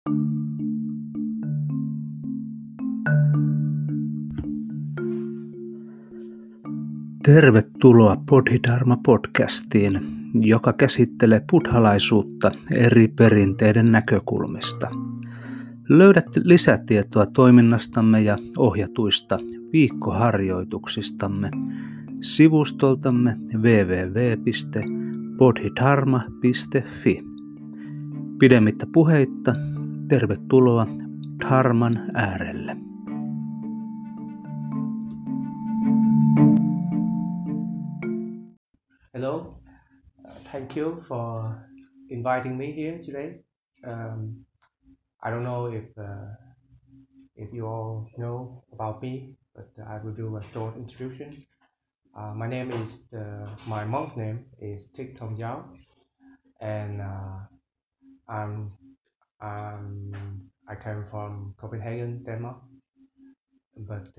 Tervetuloa Bodhidharma-podcastiin, joka käsittelee buddhalaisuutta eri perinteiden näkökulmista. Löydät lisätietoa toiminnastamme ja ohjatuista viikkoharjoituksistamme sivustoltamme www.bodhidharma.fi. Pidemmittä puheitta, tervetuloa Dharman äärelle. Hello, thank you for inviting me here today. I don't know if you all know about me, but I will do a short introduction. My name is my monk name is Thích Thông Giáo, and I came from Copenhagen, Denmark, but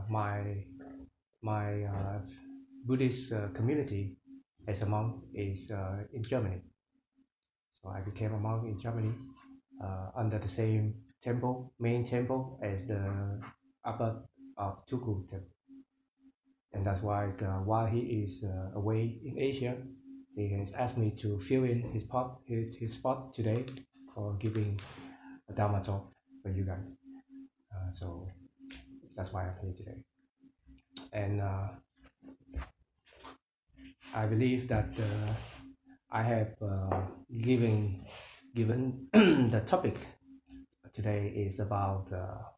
my Buddhist community as a monk is in Germany. So I became a monk in Germany under the same temple, main temple as the abbot of Tukul temple. And that's why while he is away in Asia, he has asked me to fill in his spot today for giving a Dharma talk for you guys. So that's why I'm here today. And I believe that I have given the topic today is about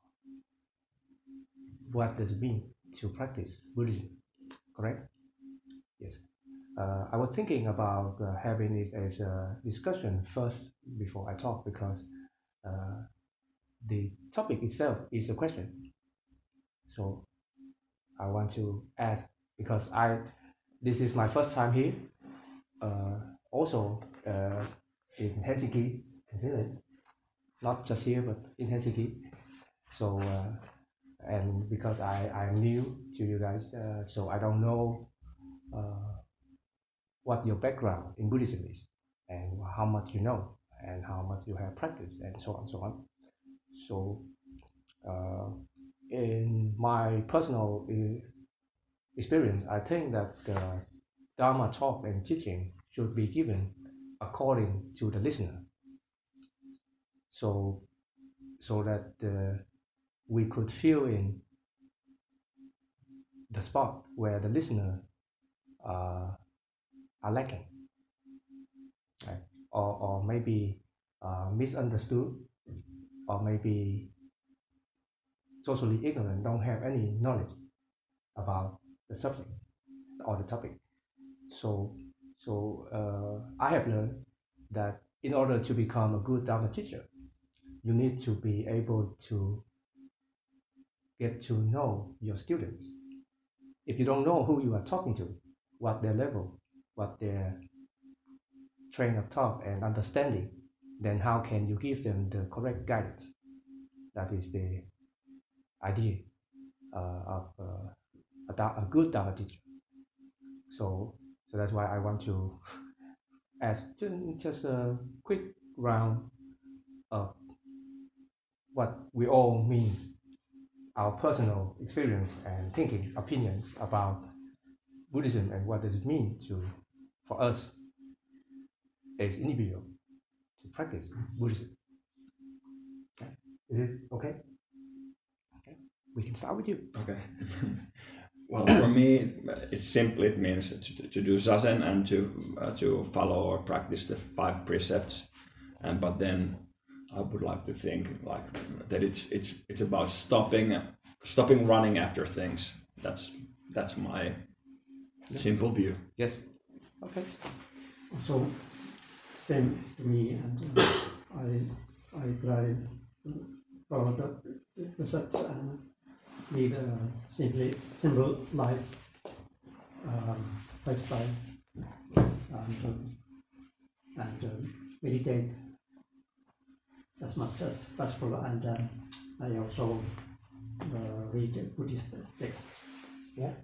what does it mean to practice Buddhism, correct? Yes. I was thinking about having it as a discussion first before I talk, because the topic itself is a question. So I want to ask, because this is my first time here, also in Helsinki, Finland. Not just here, but in Helsinki. So, and because I'm new to you guys, so I don't know what your background in Buddhism is, and how much you know, and how much you have practiced, and so on, so on. So, in my personal experience, I think that the Dharma talk and teaching should be given according to the listener, so that we could fill in the spot where the listener are lacking, right? or maybe misunderstood, or maybe totally ignorant, don't have any knowledge about the subject or the topic. So I have learned that in order to become a good Dharma teacher, you need to be able to get to know your students. If you don't know who you are talking to, what their level, what their train of thought and understanding, then how can you give them the correct guidance? That is the idea of a good Dharma teacher. So that's why I want to ask just a quick round of what we all mean, our personal experience and thinking, opinions about Buddhism, and what does it mean for us as individuals to practice Buddhism. Is it okay? Okay, we can start with you. Okay. Well, for me, it means to do zazen and to follow or practice the 5 precepts, but then I would like to think like that it's about stopping running after things. That's my simple view. Yes. Okay. So same to me, and I try to follow the precepts and lead a simple life lifestyle, and meditate as much as possible, and I also read Buddhist texts. Yeah.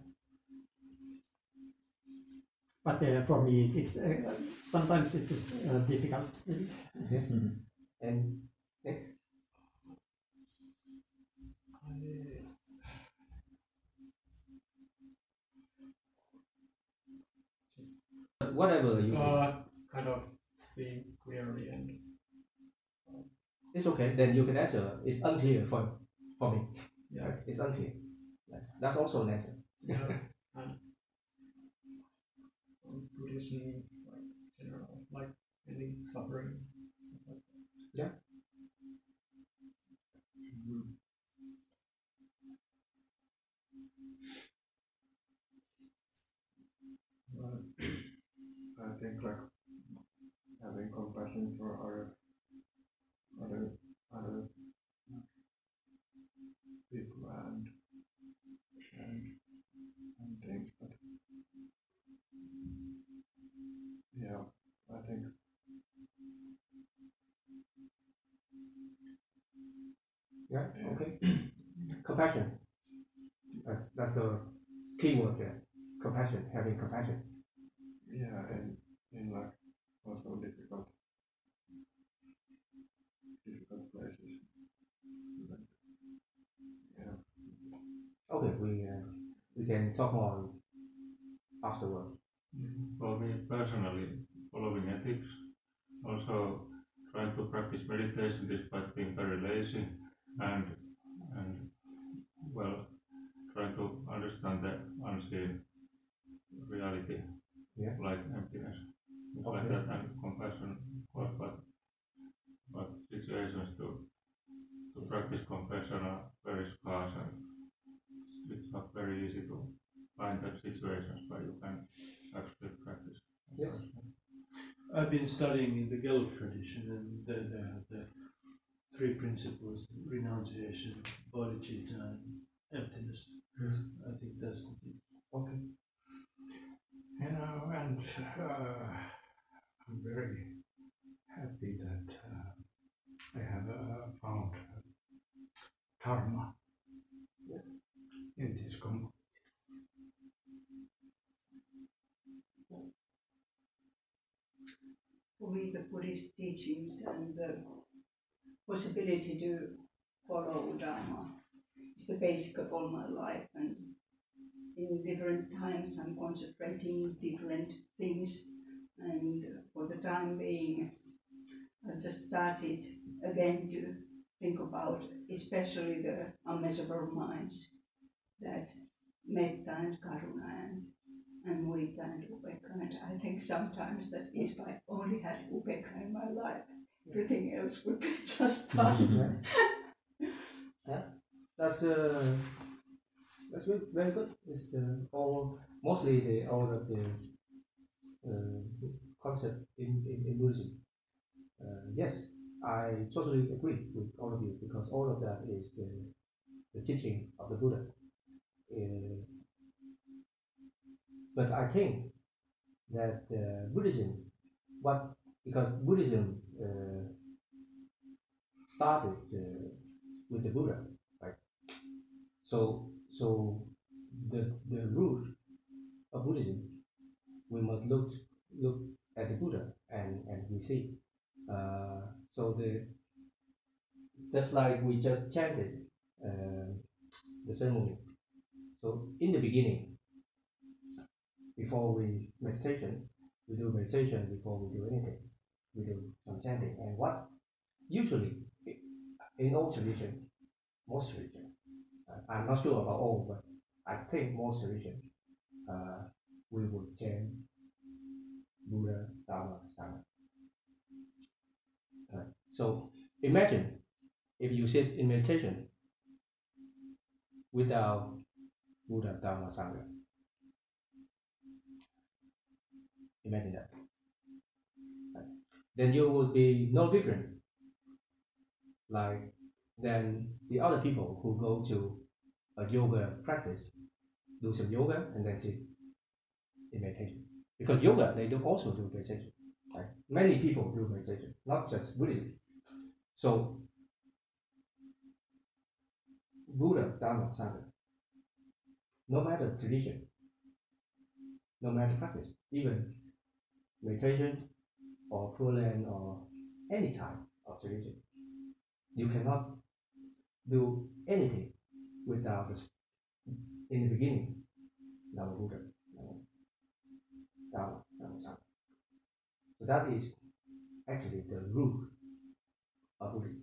But for me, it is sometimes it is difficult. Yes. And Next. Whatever you kind of see clearly and it's okay. Then you can answer. It's unclear for me. yeah, It's unclear. That's also an answer. yeah, and Buddhism, like general, like ending suffering, stuff like that. Yeah. Well, I think like having compassion for other people and things, but yeah, I think Yeah. Okay. Compassion. That's the key word there. Compassion. Having compassion. yeah, and in like also difficult places. Like, yeah. Okay. We can talk more afterward. For me personally, following ethics, also trying to practice meditation despite being very lazy, and well, trying to understand the unseen reality, Yeah. like emptiness, things like Okay. that, and compassion, of course, but situations to practice compassion are very scarce, and it's not very easy to find that situations where you can actually practice Yes. compassion. I've been studying in the Gelug tradition, and they have the three principles: renunciation, bodhicitta, and emptiness. Yes. I think that's the key. Okay. You know, and I'm very happy that I have found Dharma in this community. For me, the Buddhist teachings and the possibility to follow Dharma is the basic of all my life, and in different times I'm concentrating different things, and for the time being I just started again to think about especially the unmeasurable minds, that metta and karuna and mudita and upekkha. And I think sometimes that if I only had upekkha in my life, everything else would be just fine. Yeah. That's very good. It's mostly all of the concept in Buddhism. Yes, I totally agree with all of you, because all of that is the teaching of the Buddha. But I think that Buddhism, because Buddhism started with the Buddha, right? So the root of Buddhism, we must look at the Buddha and we see. So just like we just chanted the ceremony. So in the beginning, before we do meditation before we do anything. We do some chanting. And what usually in all tradition, most tradition, I'm not sure about all, but I think most tradition, we would chant Buddha, Dharma, Sangha. So imagine if you sit in meditation without Buddha, Dharma, Sangha. Imagine that. Then you would be no different than the other people who go to a yoga practice, do some yoga and then sit in meditation. Because yoga, they also do meditation. Right? Many people do meditation, not just Buddhism. So Buddha, Dharma, Sangha, no matter tradition, no matter practice, even meditation or Pure Land or any type of tradition, You cannot do anything without this. In the beginning, Dhamma Buddha, Dhamma Sangha. So that is actually the root of Buddhism.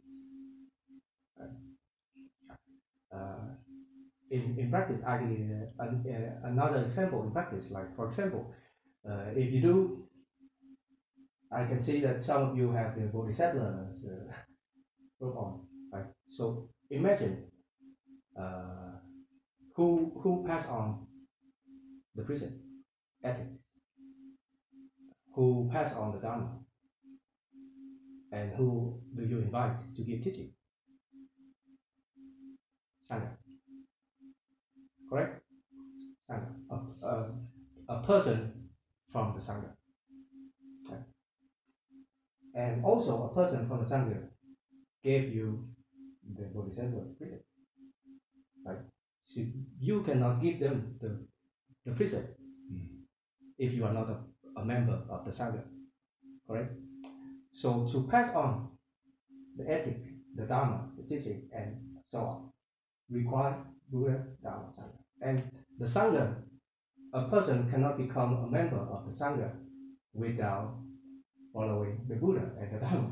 In practice, I another example in practice, like for example, if you do, I can see that some of you have the Bodhisattvas work on, right? So imagine who pass on the precept, ethics, who pass on the Dharma, and who do you invite to give teaching? Sangha. Correct? Sangha. A person from the Sangha. Okay. And also a person from the Sangha gave you the Bodhisattva precept. Right? So you cannot give them the precept if you are not a member of the Sangha. Correct? So to pass on the ethic, the Dharma, the teaching, and so on, require Buddha, Dharma, Sangha. And the Sangha, a person cannot become a member of the Sangha without following the Buddha and the Dharma.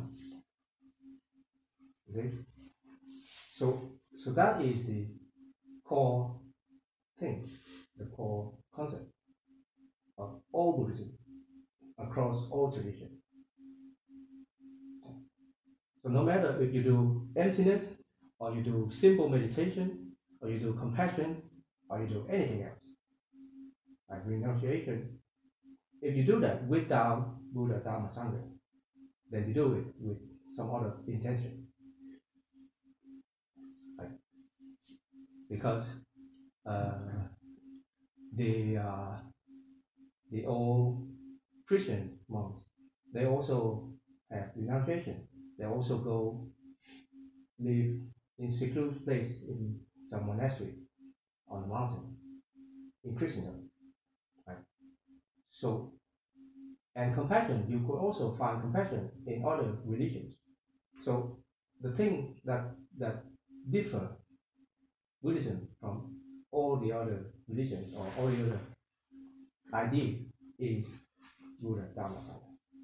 You see? So that is the core thing, the core concept of all Buddhism across all traditions. So no matter if you do emptiness, or you do simple meditation, or you do compassion, or you do anything else, like renunciation, if you do that without Buddha, Dharma, Sangha, then you do it with some other intention. Right? Because the old Christian monks, they also have renunciation. They also go live in secluded place in some monastery on the mountain in Christendom. Right? So, and compassion, you could also find compassion in other religions. So the thing that differ Buddhism from all the other religions or all the other ideas is Buddha, Dharma, Sangha.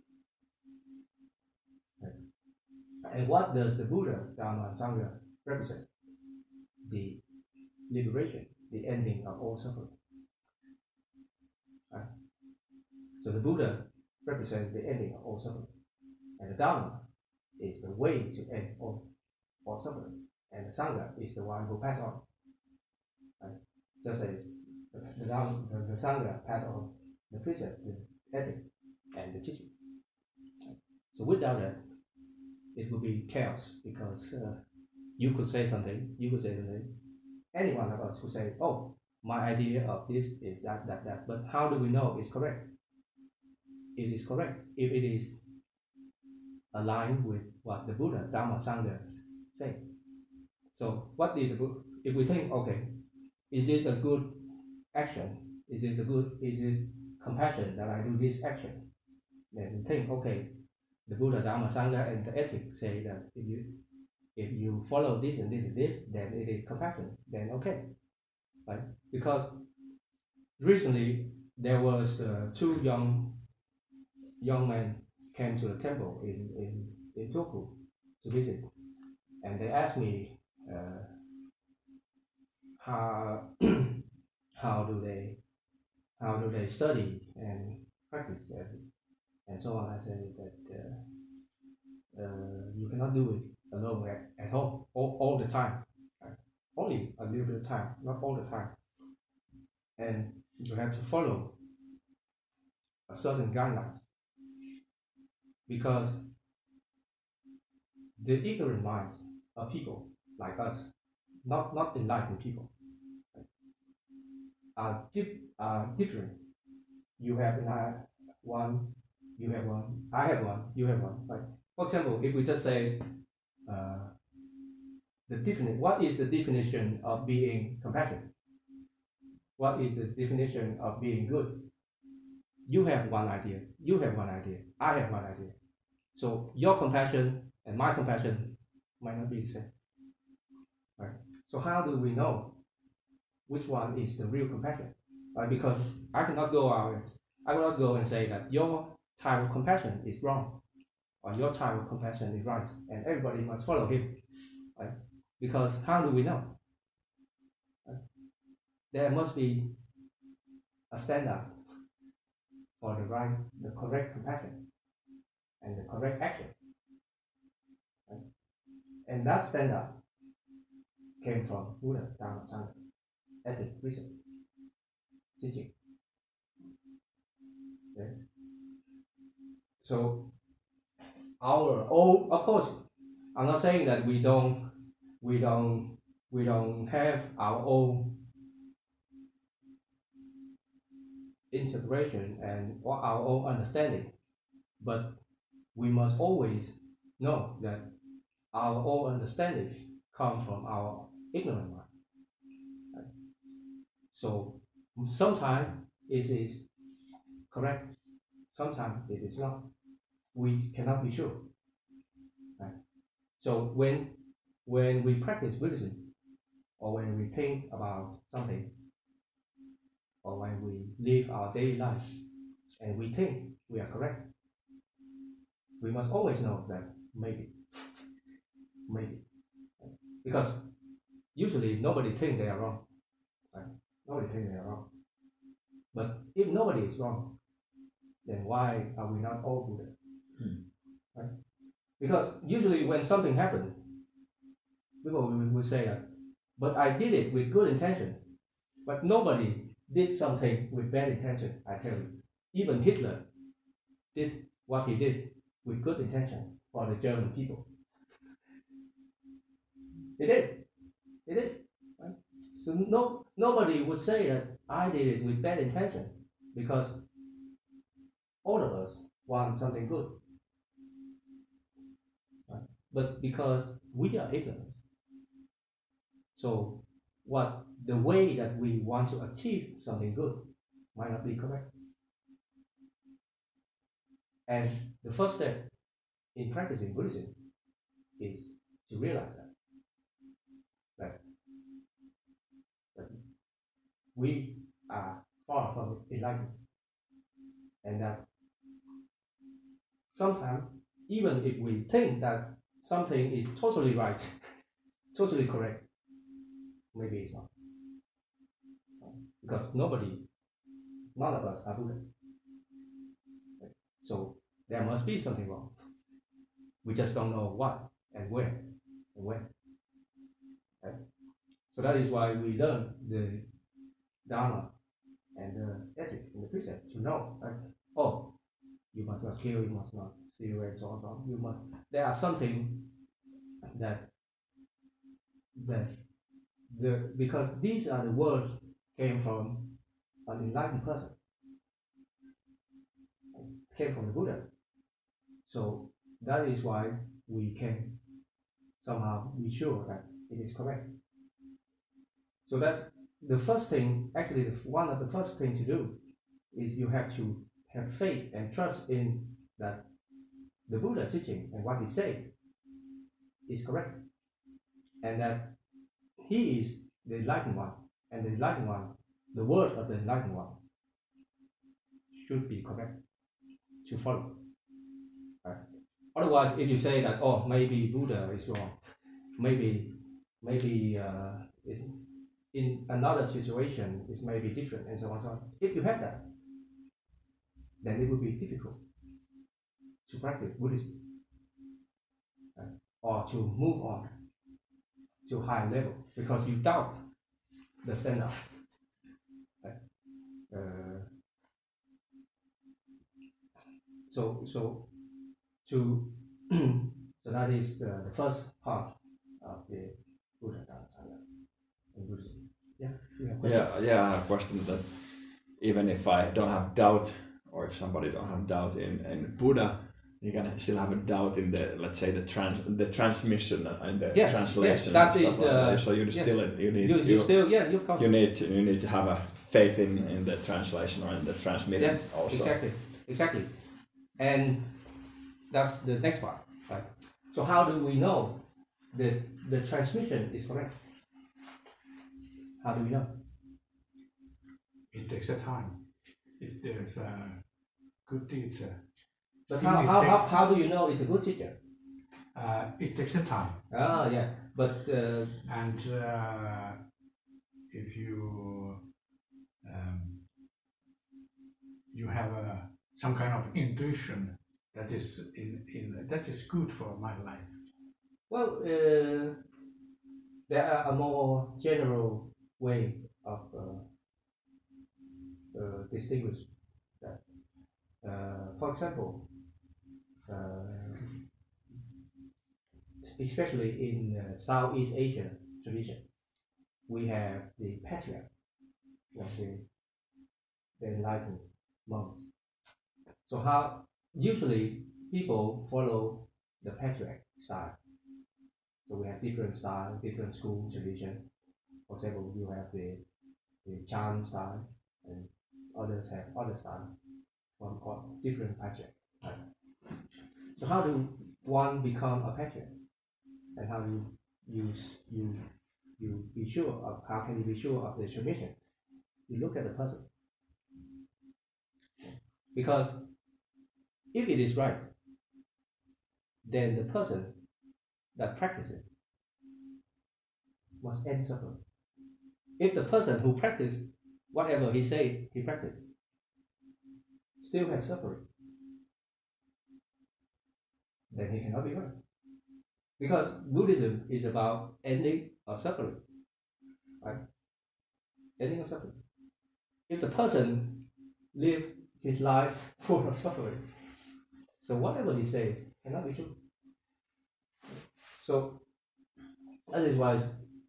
And what does the Buddha, Dharma, and Sangha represent? The liberation, the ending of all suffering. Right? So the Buddha represents the ending of all suffering. And the Dharma is the way to end all suffering. And the Sangha is the one who passes on. Right? Just as the Sangha passes on the precept, the ethic, and the teaching. So without that, it would be chaos, because you could say something, any one of us could say, oh, my idea of this is that. But how do we know it's correct? It is correct if it is aligned with what the Buddha, Dharma, Sangha say. So what did the Buddha, if we think, okay, is it a good action? Is it compassion that I do this action? Then we think, okay, the Buddha, Dharma, Sangha, and the ethics say that if you follow this and this and this, then it is compassion. Then okay, right? Because recently there was two young men came to the temple in Turku to visit, and they asked me how do they study and practice and so on. I said that you cannot do it alone at home all the time. Right? Only a little bit of time, not all the time. And you have to follow a certain guidelines, because the ignorant minds of people like us, not enlightened people, right, are different. You have one, you have one, I have one, you have one. Right? For example, if we just say what is the definition of being compassionate? What is the definition of being good? You have one idea, you have one idea, I have one idea. So your compassion and my compassion might not be the same. Right? So how do we know which one is the real compassion? Right? Because I cannot go and say that your type of compassion is wrong, or your type of compassion is right, and everybody must follow him. Right? Because how do we know? Right? There must be a standard for the correct compassion and the correct action. Right? And that standard came from Buddha, Dharma, Sangha, ethics, reason, teaching. Okay? So of course, I'm not saying that we don't have our own integration and our own understanding, but we must always know that our own understanding comes from our ignorant mind. Right? So sometimes it is correct, sometimes it is not. We cannot be sure. Right? So when we practice Buddhism, or when we think about something, or when we live our daily life and we think we are correct, we must always know that maybe. Because usually nobody thinks they are wrong. Right? Nobody thinks they are wrong. But if nobody is wrong, then why are we not all Buddha? Right? Because usually when something happens, people will say that, but I did it with good intention. But nobody did something with bad intention, I tell you. Even Hitler did what he did with good intention for the German people. He did. Right? So nobody would say that I did it with bad intention, because all of us want something good. Right? But because we are ignorant, so the way that we want to achieve something good might not be correct. And the first step in practicing Buddhism is to realize that we are far from enlightenment, and that sometimes, even if we think that something is totally right, totally correct, maybe it's not. Because none of us are Buddha. So there must be something wrong. We just don't know what and where and when. Right? So that is why we learn the Dharma and the ethics and the precept to know that, oh, you must not kill, you must not steal, and so on. There are something because these are the words came from an enlightened person, came from the Buddha. So that is why we can somehow be sure that it is correct. So that's the first thing, actually one of the first things to do is you have to have faith and trust in that the Buddha teaching and what he said is correct, and that he is the enlightened one, and the enlightened one, the word of the enlightened one, should be correct to follow. Right? Otherwise, if you say that, oh, maybe Buddha is wrong, maybe it's in another situation it's maybe different, and so on and so on. If you have that, then it would be difficult to practice Buddhism, right? Or to move on to a higher level, because you doubt the standard. Right? So that is the first part of the Buddha Dharma Sangha in Buddhism. Yeah, I have a question that even if I don't have doubt, or if somebody don't have doubt in Buddha, you can still have a doubt in the, let's say, the transmission and the translation. Yes, that is so you still you need to have a faith in the translation or in the transmitting. Yes, also. Exactly. And that's the next part, right? So how do we know the transmission is correct? How do we know? It takes a time. If there's a good teacher. But still it takes- how do you know it's a good teacher? It takes a time. Ah, yeah. But And if you you have some kind of intuition that is that is good for my life. well, there are a more general way of distinguish that. For example, especially in Southeast Asia tradition, we have the patriarch, the enlightened monks. So how usually people follow the patriarch style. So we have different style, different school tradition. For example, you have the Chan style, and others have other style from different patriarch. Right? So how do one become a patriarch? And how do you be sure of, how can you be sure of the transmission? You look at the person. Because if it is right, then the person that practices must end suffering. If the person who practiced whatever he said he practiced still has suffering, then he cannot be right. Because Buddhism is about ending of suffering, right? Ending of suffering. If the person live his life full of suffering, so whatever he says cannot be true. So that is why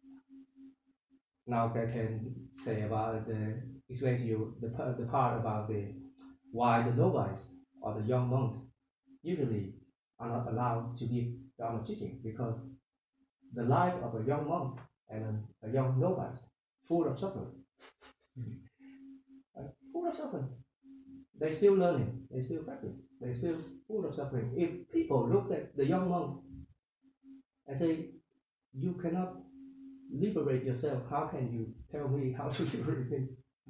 now I can say about explain to you the part about why the novice or the young monks usually are not allowed to give Dharma teaching, because the life of a young monk and a young novice full of suffering. Right? Full of suffering. They still learning, they still practice, they still full of suffering. If people look at the young monk and say, you cannot liberate yourself, how can you tell me how to liberate me?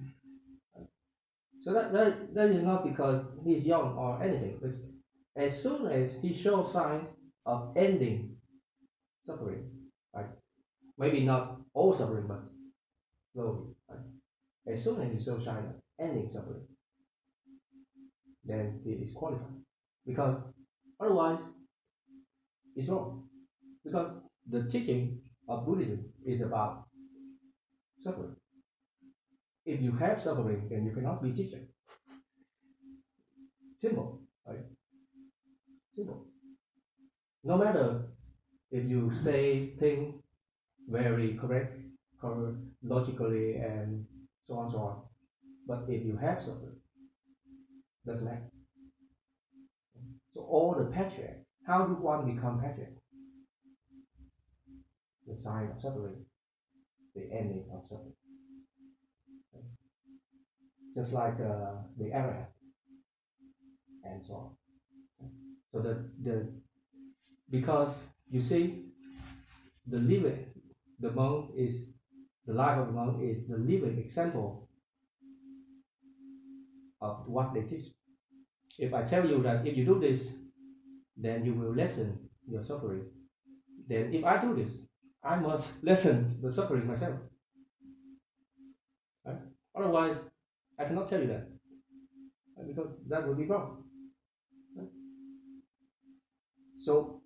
So that is not because he's young or anything. It's as soon as he shows signs of ending suffering, right? Maybe not all suffering, but slowly, right? As soon as he shows signs of ending suffering, then he is qualified. Because otherwise, it's wrong. Because the teaching of Buddhism is about suffering. If you have suffering, then you cannot be teacher. Simple, right? Simple. No matter if you say things very correct, logically, and so on, but if you have suffering, doesn't matter. So all the patriarch, how do one become patriarch? The sign of suffering, the ending of suffering. Just like the Arahant, and so on. So because you see, the monk is the life of the monk is the living example of what they teach. If I tell you that if you do this, then you will lessen your suffering, then if I do this, I must lessen the suffering myself. Right? Otherwise, I cannot tell you that, because that would be wrong. Right? So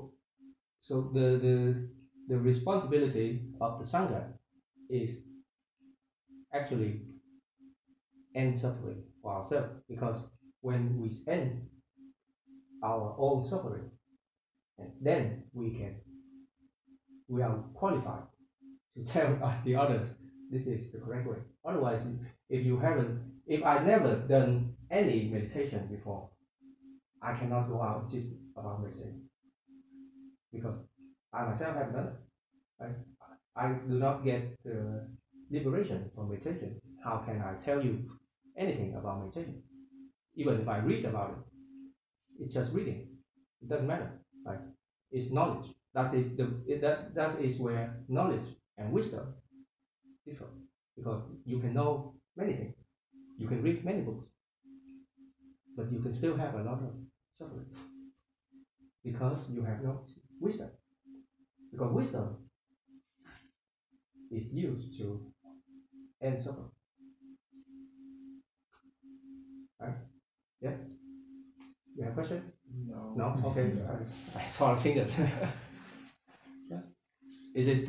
the responsibility of the Sangha is actually end suffering for ourselves, because when we end our own suffering, and then we are qualified to tell the others this is the correct way. Otherwise, if I never done any meditation before, I cannot go out and teach about meditation, because I myself have done it. Right? I do not get liberation from meditation. How can I tell you anything about meditation? Even if I read about it, it's just reading. It doesn't matter. Right? It's knowledge. that is where knowledge and wisdom differ, because you can know many things, you can read many books, but you can still have a lot of suffering because you have no wisdom. Because wisdom is used to end suffering. Right? Yeah? You have a question? No. No? Okay. I saw the fingers. Yeah. Is it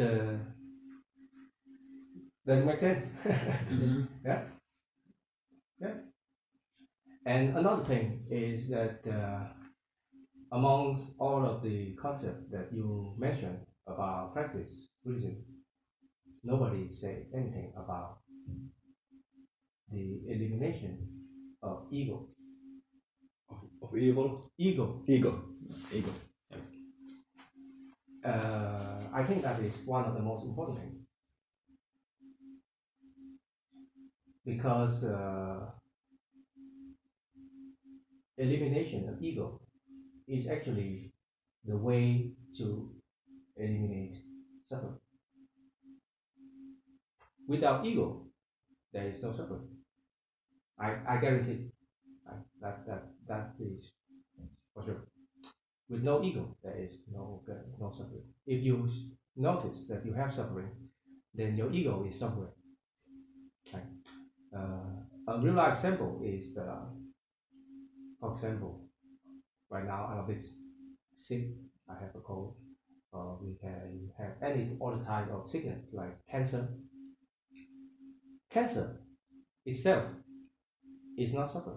does it make sense? Yeah? Yeah. And another thing is that amongst all of the concepts that you mentioned about practice Buddhism, nobody said anything about the elimination of ego. Of evil? Ego. Ego. Yes. I think that is one of the most important things. Because elimination of ego is actually the way to eliminate suffering. Without ego, there is no suffering. I guarantee that is for sure. With no ego, there is no suffering. If you notice that you have suffering, then your ego is somewhere. Right? A real life example is, for example, right now I'm a bit sick. I have a cold. We can have any other type of sickness like cancer. Cancer itself is not suffering.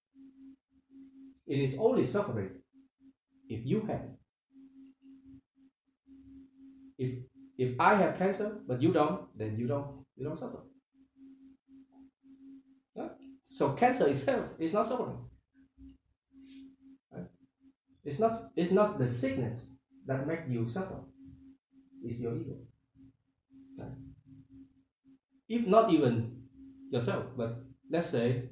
It is only suffering if you have it. If I have cancer but you don't, then you don't suffer. Yeah? So cancer itself is not suffering. Right? It's not the sickness that makes you suffer. It's your ego. Right? If not even yourself, but let's say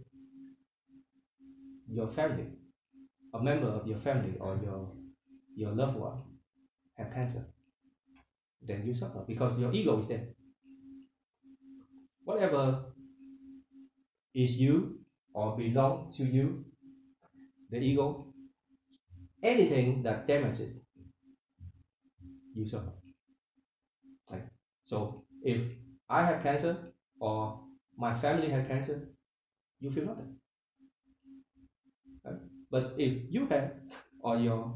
your family, a member of your family or your loved one have cancer, then you suffer because your ego is there. Whatever is you or belong to you, the ego, anything that damages it, you suffer. Right? So if I have cancer or my family has cancer, you feel nothing. Right? But if you have, or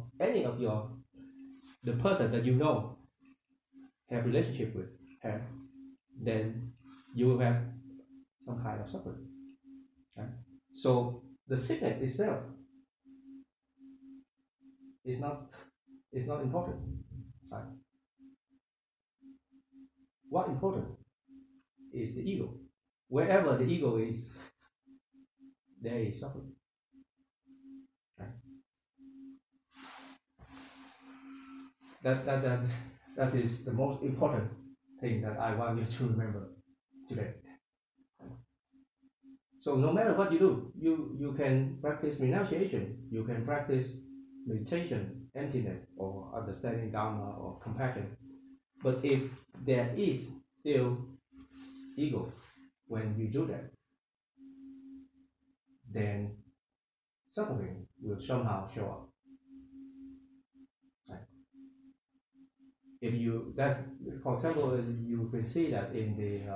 the person that you know have relationship with have, then you will have some kind of suffering. Right? So the sickness itself is not important. Right? What important is the ego. Wherever the ego is, there is suffering. Right? That is the most important thing that I want you to remember today. So no matter what you do, you can practice renunciation, you can practice meditation, emptiness, or understanding Dharma or compassion. But if there is still ego when you do that, then suffering will somehow show up. Right? If you, that's, for example, you can see that in the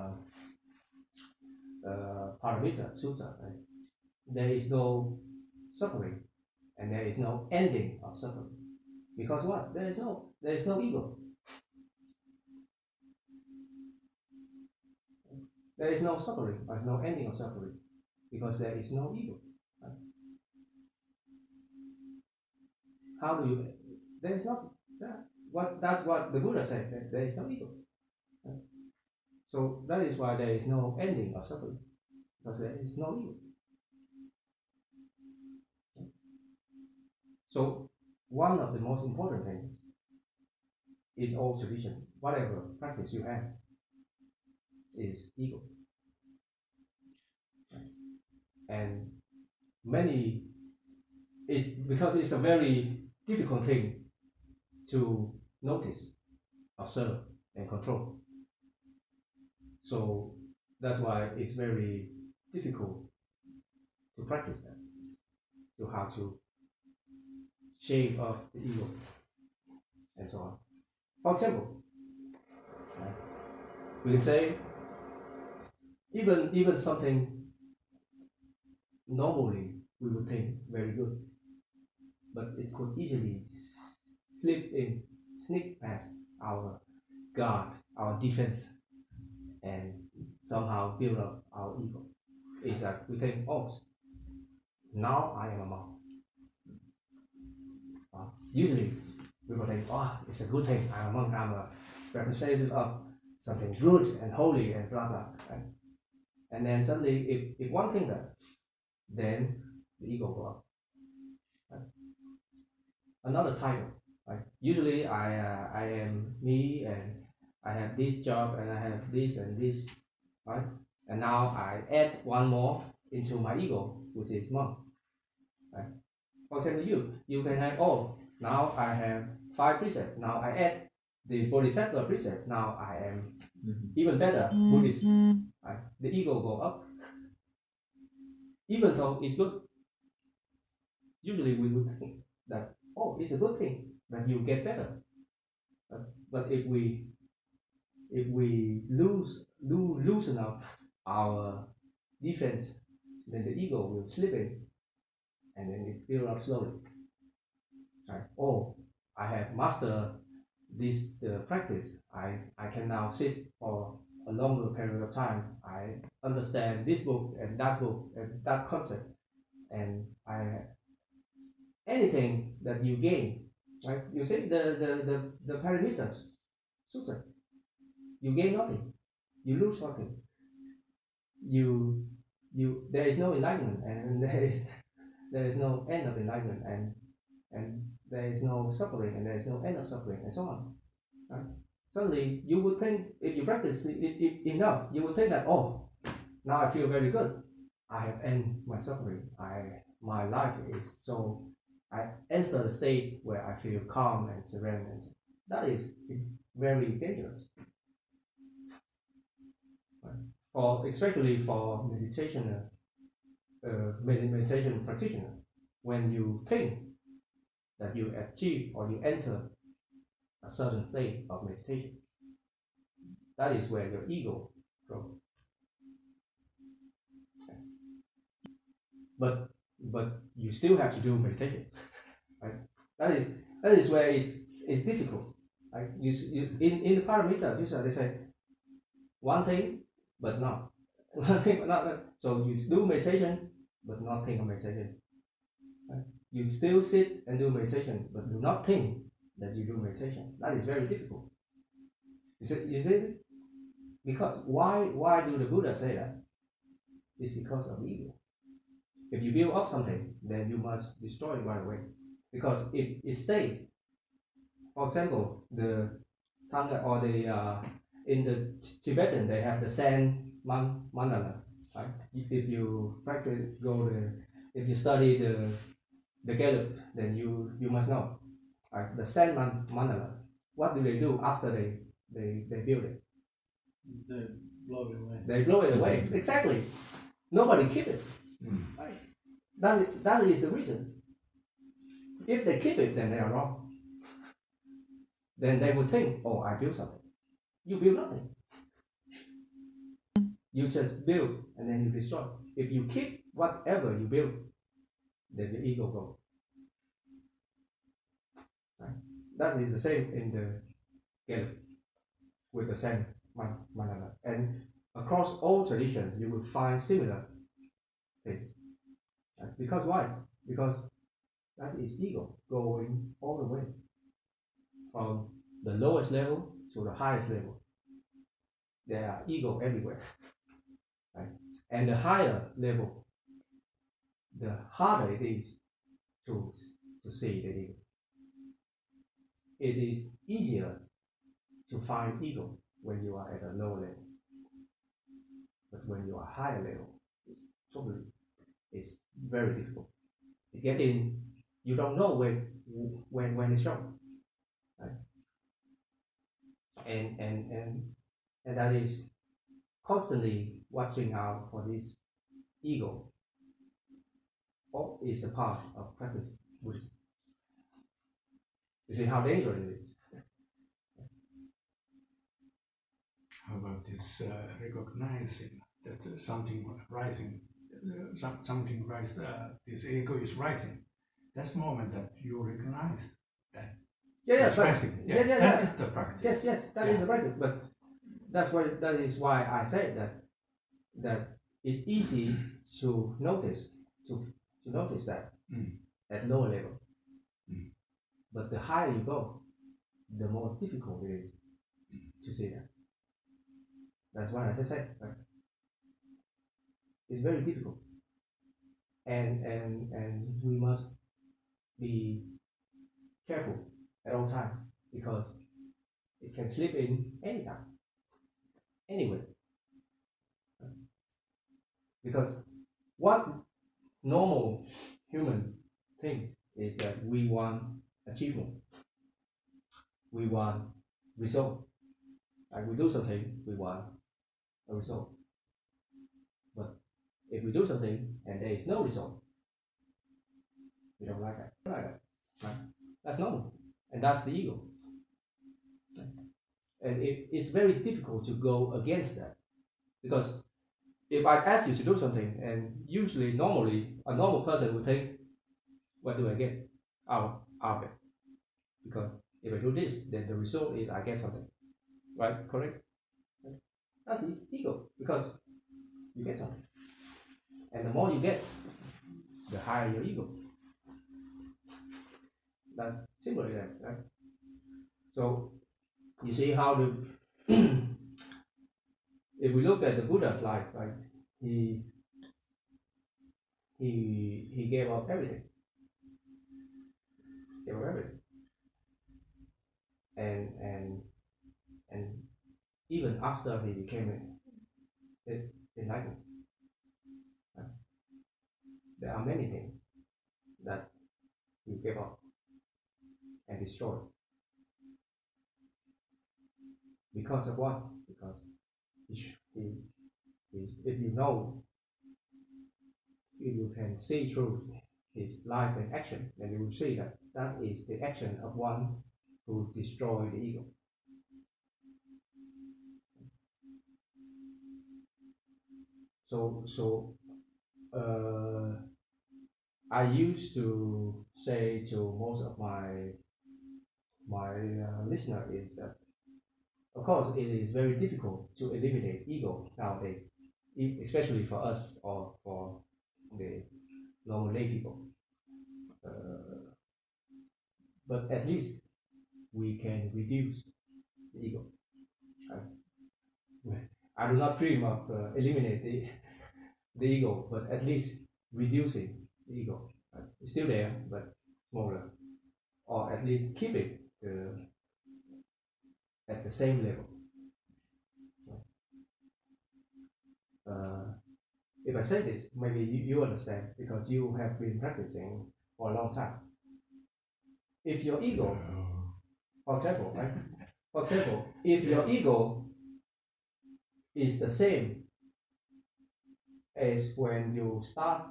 Paramita Sutta, right? There is no suffering and there is no ending of suffering. Because what? There is no ego. There is no suffering, there is no ending of suffering, because there is no ego. Right? How do you? There is not. That's what the Buddha said. That there is no ego. Right? So that is why there is no ending of suffering, because there is no ego. Right? So one of the most important things in all tradition, whatever practice you have, is ego. And it's because it's a very difficult thing to notice, observe, and control. So that's why it's very difficult to practice that, to how to shave off the ego and so on. For example, we can say even something normally we would think very good, but it could easily sneak past our guard, our defense, and somehow build up our ego. It's like we think, oh, now I am a monk. Usually people think, oh, it's a good thing, I'm a monk, I'm a representative of something good and holy and blah blah. Right? And then suddenly, if one thing that, then the ego go up. Right? Another title. Right? Usually I am me and I have this job and I have this and this, right? And now I add one more into my ego, which is monk. Right? For example, you can have, oh, now I have 5 precepts. Now I add the Bodhisattva precept. Now I am even better Buddhist. Right? The ego go up. Even though it's good, usually we would think that, oh, it's a good thing that you get better. But if we loosen up our defense, then the ego will slip in, and then it builds up slowly. Right? Oh, I have mastered this practice. I can now sit for a longer period of time. I understand this book and that concept, and anything that you gain, right? You say the Paramitas Sutra, you gain nothing, you lose nothing. You there is no enlightenment, and there is no end of enlightenment, and there is no suffering, and there is no end of suffering, and so on. Right? Suddenly, you would think, if you practice it enough, you would think that, oh, now I feel very good. I have ended my suffering. My life is so. I enter the state where I feel calm and serene. That is very dangerous. Right? Especially for meditation practitioner, when you think that you achieve or you enter a certain state of meditation, that is where your ego grows. Okay. But you still have to do meditation, right? That is where it's difficult. Right? In the Paramita, they say one thing but not one thing but not. So you do meditation but not think of meditation. Right? You still sit and do meditation but do not think that you do meditation. That is very difficult. You see? Because why do the Buddha say that? It's because of ego. If you build up something, then you must destroy it right away. Because if it stays, for example, the Tanga or the in the Tibetan they have the sand mandala. Right? If you practice if you study the Gelug, then you must know. Right? The sand mandala. What do they do after they build it? They blow it away. They blow it away. Exactly. Nobody keep it. Right? That is the reason. If they keep it, then they are wrong. Then they would think, oh, I built something. You build nothing. You just build and then you destroy. If you keep whatever you build, then the ego goes. Right? That is the same in the Gelug with the same manana. And across all traditions, you will find similar things. Right? Because why? Because that is ego going all the way from the lowest level to the highest level. There are ego everywhere. Right? And the higher level, the harder it is to see the ego. It is easier to find ego when you are at a lower level. But when you are higher level, it's very difficult. To get in, you don't know when it's shown. Right? and that is constantly watching out for this ego. All is a part of practice Buddhism. You see how dangerous it is. How about this recognizing that something rising, something rise, this ego is rising? That's the moment that you recognize that. Yeah, it's rising. That is the practice. Yes, that is the practice. But that is why I said that it's easy to notice that at lower level. But the higher you go, the more difficult it is to see that. That's why I said, right? It's very difficult, and we must be careful at all times because it can slip in anytime, anywhere. Because what normal human thinks is that we want achievement, we want result. Like we do something, we want a result. But if we do something and there is no result, we don't like that. Right? That's normal, and that's the ego. And it's very difficult to go against that, because if I ask you to do something, and usually, normally, a normal person would think, what do I get out of it? Because if I do this, then the result is I get something. Right? Correct? That's his ego, because you get something. And the more you get, the higher your ego. That's simple as that, right? So, you see how if we look at the Buddha's life, right, he gave up everything. Gave up everything. And even after he became enlightened, there are many things that he gave up and destroyed. Because of what? Because if you can see through his life and action, then you will see that that is the action of one who destroyed the ego. So I used to say to most of my listeners is that, of course, it is very difficult to eliminate ego nowadays, especially for us or for the normal lay people. But at least we can reduce the ego. I do not dream of eliminating the ego, but at least reducing the ego. It's still there, but smaller, or at least keep it at the same level. If I say this, maybe you understand, because you have been practicing for a long time. If your ego, for example, right? For example, if your ego is the same as when you started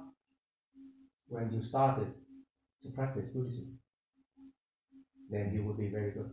to practice Buddhism, then you will be very good.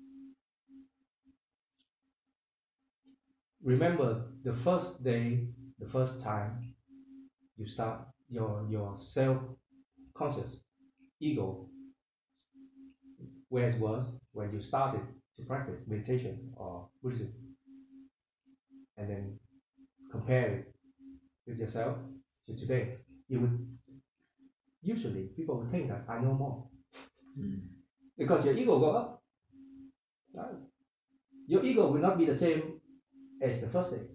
Remember, the first day, the first time you start your self-conscious ego, where it was when you started to practice meditation or Buddhism, and then compare it with yourself to today, you would usually people would think that I know more, because your ego go up. Right? Your ego will not be the same as the first day,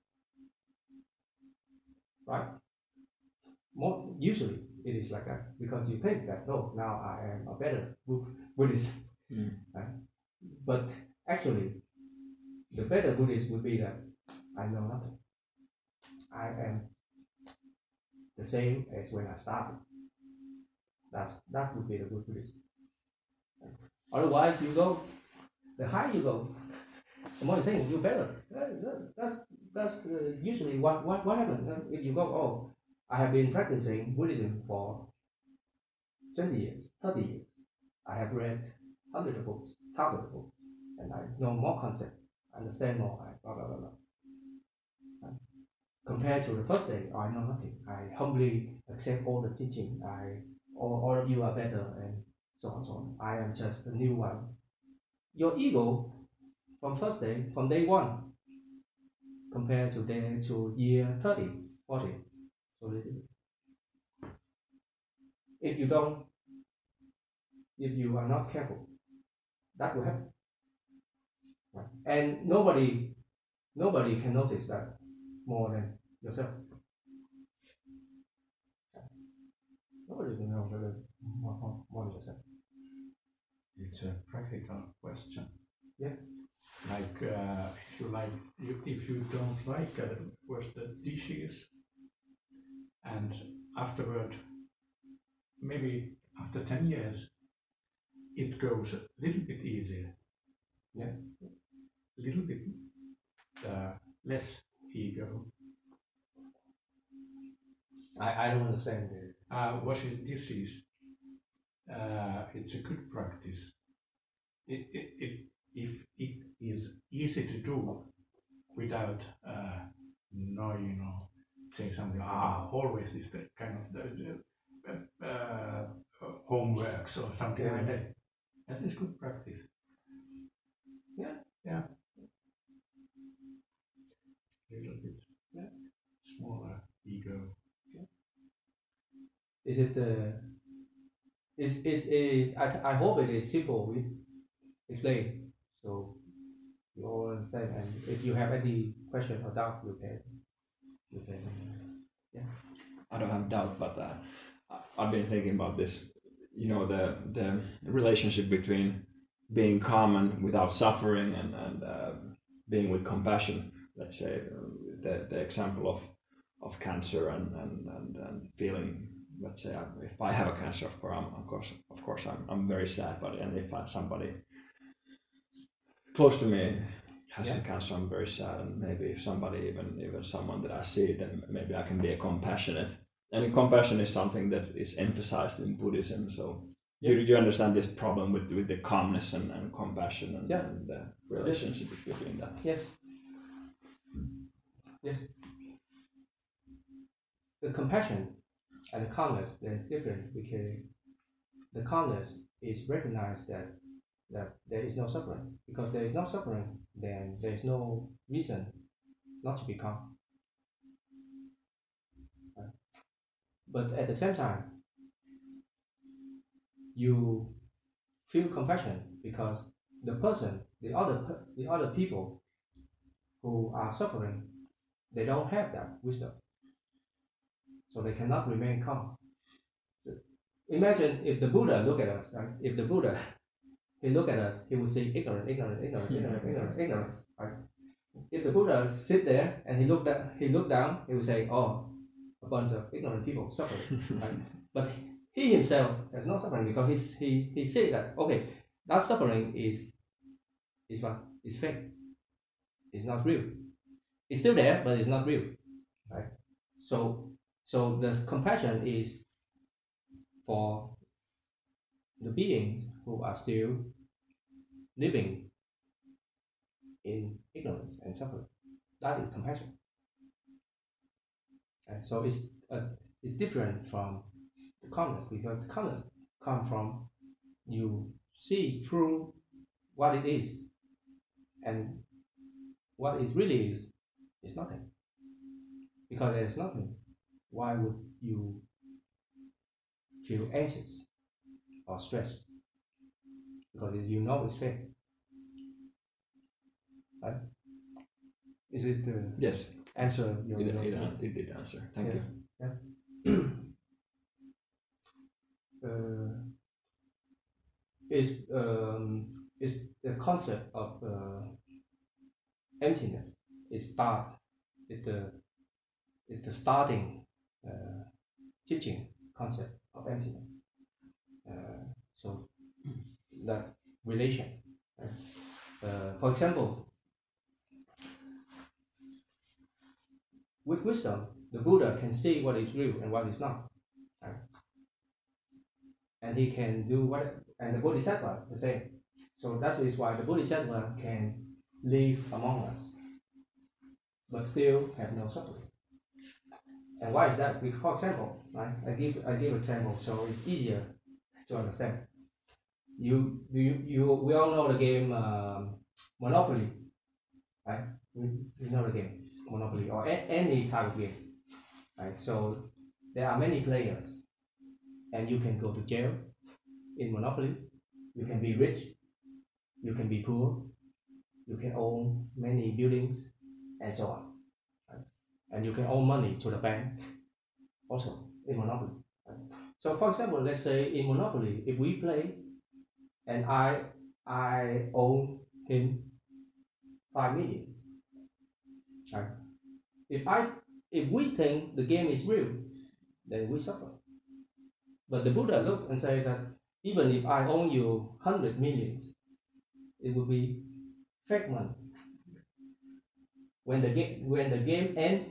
right? More usually it is like that, because you think that, oh, now I am a better Buddhist, right? But actually, the better Buddhist would be that I know nothing. I am the same as when I started. That would be the good Buddhist. Otherwise, you go, the higher you go, the more you think, you better. That's usually what happens. If you go, oh, I have been practicing Buddhism for 20 years, 30 years. I have read hundreds of books, thousands of books, and I know more concepts, understand more, blah, blah, blah, blah. Compared to the first day, I know nothing. I humbly accept all the teaching. All of you are better, and so on, so on. I am just a new one. Your ego from first day, from day one, compared to year 30, 40, so little. If you are not careful, that will happen. Right? And nobody can notice that more than yourself. Nobody can know more than yourself. It's a practical question. Yeah. Like if you don't like Western dishes, and afterward, maybe after 10 years, it goes a little bit easier. Yeah. A little bit less ego. I don't understand it. Washing dishes, it's a good practice. If it is easy to do without saying something, always is the kind of the homeworks or something like that. That is good practice. Yeah. Yeah. A little bit. Yeah. Smaller ego. Yeah. Is it I hope it is simple explained, so you all understand. And if you have any question or doubt, you can yeah. I don't have doubt, but I've been thinking about this. You know, the relationship between being calm and without suffering, and being with compassion. Let's say the example of cancer and feeling. Let's say if I have a cancer, of course I'm very sad. But and if somebody close to me has a cancer, I'm very sad. And maybe if somebody, even someone that I see, then maybe I can be compassionate. And compassion is something that is emphasized in Buddhism. So you understand this problem with the calmness and compassion and the relationship between that. Yes. Yes. The compassion and the calmness, they're different, because the calmness is recognized that there is no suffering. Because there is no suffering, then there is no reason not to be calm. But at the same time, you feel compassion because the other people who are suffering, they don't have that wisdom, so they cannot remain calm. So imagine if the Buddha look at us, right? If the Buddha he look at us, he would say ignorance, right? If the Buddha sit there and he look down, he would say, oh, a bunch of ignorant people suffering, right? But he himself has no suffering, because he said that, okay, that suffering is what? It's fake. It's not real. It's still there, but it's not real, right? So the compassion is for the beings who are still living in ignorance and suffering. That is compassion. And so it's different from the calmness, because the calmness comes from you see through what it is, and what it really is nothing. Because there is nothing, why would you feel anxious or stressed? Because you know it's fake. Right? Is it yes? Answer your it did answer. Thank you. Yeah. Is the concept of emptiness is the starting teaching concept of emptiness. So that relation. For example, with wisdom, the Buddha can see what is real and what is not. Right? And he can do what, and the Bodhisattva the same. So that is why the Bodhisattva can live among us, but still have no suffering. And why is that? For example, right? I give example so it's easier to understand. We all know the game Monopoly, right? You know the game Monopoly or any type of game, right? So there are many players, and you can go to jail in Monopoly. You can be rich, you can be poor, you can own many buildings, and so on. Right? And you can own money to the bank also in Monopoly. Right? So for example, let's say in Monopoly, if we play and I own him 5 million. Right? If we think the game is real, then we suffer. But the Buddha looked and said that even if I own you 100 millions, it will be fake money. When the game ends,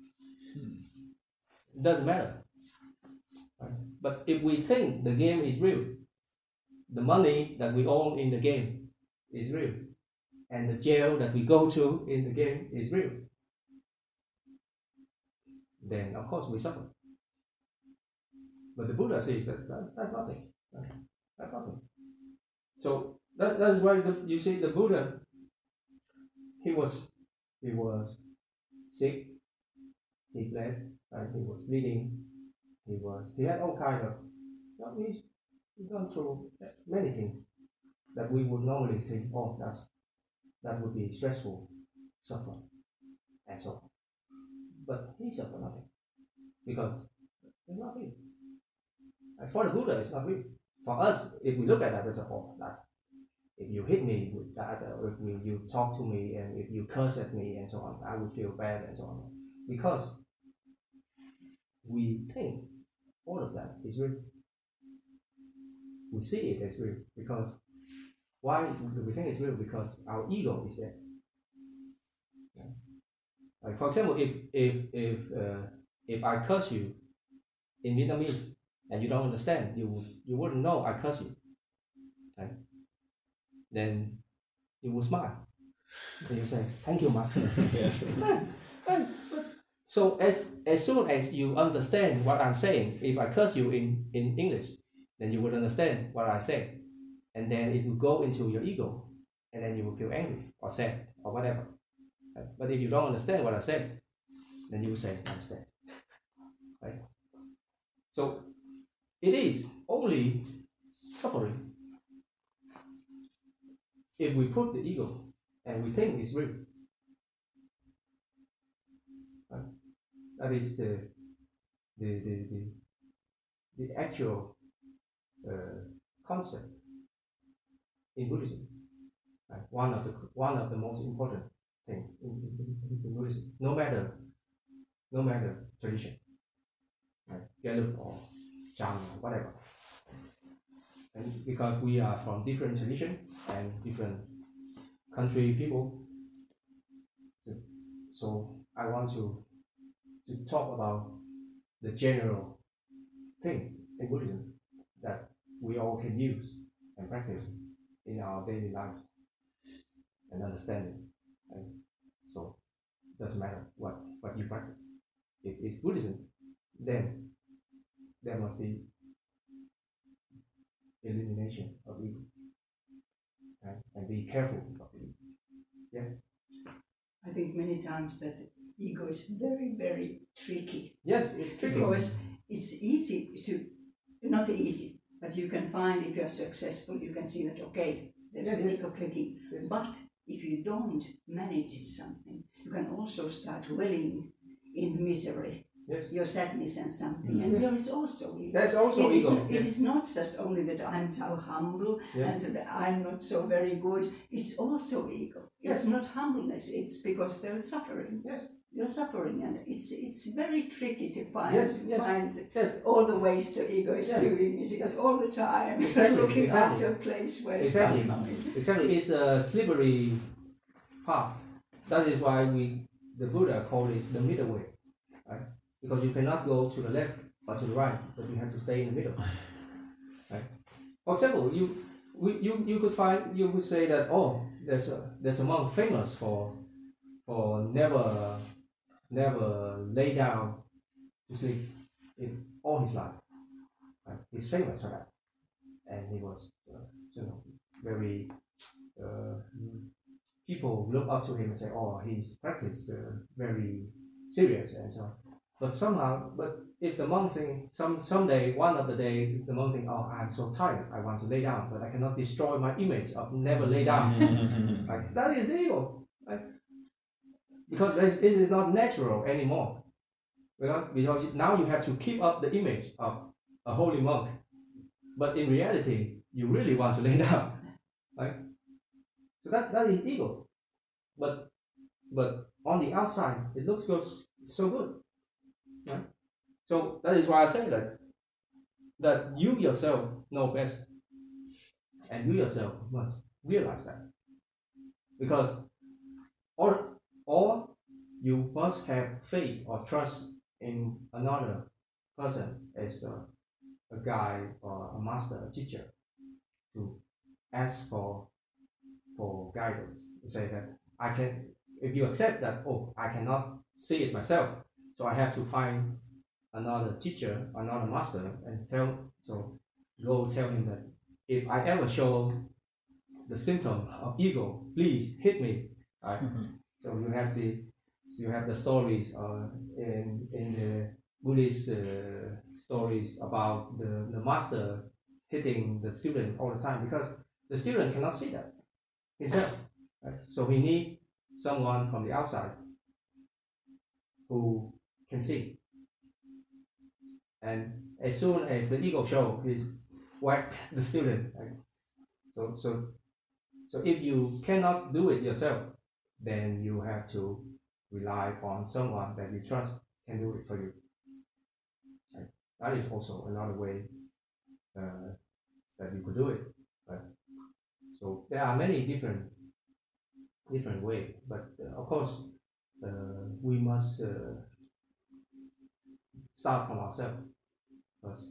it doesn't matter. Right? But if we think the game is real, the money that we own in the game is real, and the jail that we go to in the game is real, then of course we suffer. But the Buddha says that that's nothing. That's nothing. So that is why you see the Buddha, he was sick, he bled, and he was bleeding, he had all kind of, he's gone through many things that we would normally think, oh, that would be stressful, suffer, and so on. But he suffered nothing because it's not real. And for the Buddha, it's not real. For us, if we look at that, it's oh, that's if you hit me with that, or if you talk to me, and if you curse at me, and so on, I would feel bad, and so on, because we think all of that is real. We see it as real because why do we think it's real? Because our ego is there. Yeah. Like for example, if I curse you in Vietnamese and you don't understand, you wouldn't know I curse you. Right? Then you will smile and you say, "Thank you, master." Yes. But so as soon as you understand what I'm saying, if I curse you in English, then you would understand what I say, and then it will go into your ego, and then you will feel angry or sad or whatever. Right? But if you don't understand what I said, then you will say, "I understand." Right? So it is only suffering if we put the ego and we think it's real. Right? That is the actual concept in Buddhism. Right? One of the most important things in Buddhism, no matter tradition, right? Gelug or Chan or whatever. And because we are from different tradition and different country people, so I want to talk about the general things in Buddhism that we all can use and practice in our daily life and understanding. And so it doesn't matter what you practice. If it's Buddhism, then there must be elimination of ego. Right? And be careful of it. Yeah. I think many times that ego is very, very tricky. Yes, it's tricky. Because it's easy to, not easy, but you can find if you're successful, you can see that, okay, there's an ego clicking. Yes. But if you don't manage something, you can also start dwelling in misery. Yes. Your sadness and something, and there is also ego. There's also ego. It is not just only that I'm so humble and that I'm not so very good. It's also ego. It's not humbleness. It's because there's suffering. Yes. You're suffering, and it's very tricky to find Yes. all the ways the ego is doing it. It's all the time looking after a place where it's coming. Exactly. It's a slippery path. That is why the Buddha called it the middle way. right? Because you cannot go to the left or to the right, but you have to stay in the middle. Right? For example, you could say that, oh, there's a monk famous for never lay down to sleep in all his life. Right? He's famous for that, and he was very people look up to him and say, oh, he's practiced very serious and so on. But if the monk think someday, one of the day, the monk think, oh, I'm so tired, I want to lay down, but I cannot destroy my image of never lay down. Like, that is evil, right? Because this is not natural anymore. Because now you have to keep up the image of a holy monk, but in reality, you really want to lay down, right? So that is ego. But on the outside, it looks so good. Right? So that is why I say that you yourself know best, and you yourself must realize that, because or you must have faith or trust in another person as a guide or a master, a teacher, to ask for guidance. To say that I can, if you accept that, oh, I cannot see it myself, so I have to find another teacher, another master, and go tell him that if I ever show the symptom of ego, please hit me. Right? So you have the stories in the Buddhist stories about the master hitting the student all the time, because the student cannot see that himself. Right? So he needs someone from the outside who can see. And as soon as the ego shows, he whack the student. Right? So if you cannot do it yourself, then you have to rely on someone that you trust can do it for you. Right? That is also another way that you could do it. Right? So there are many different ways, but of course we must start from ourselves first,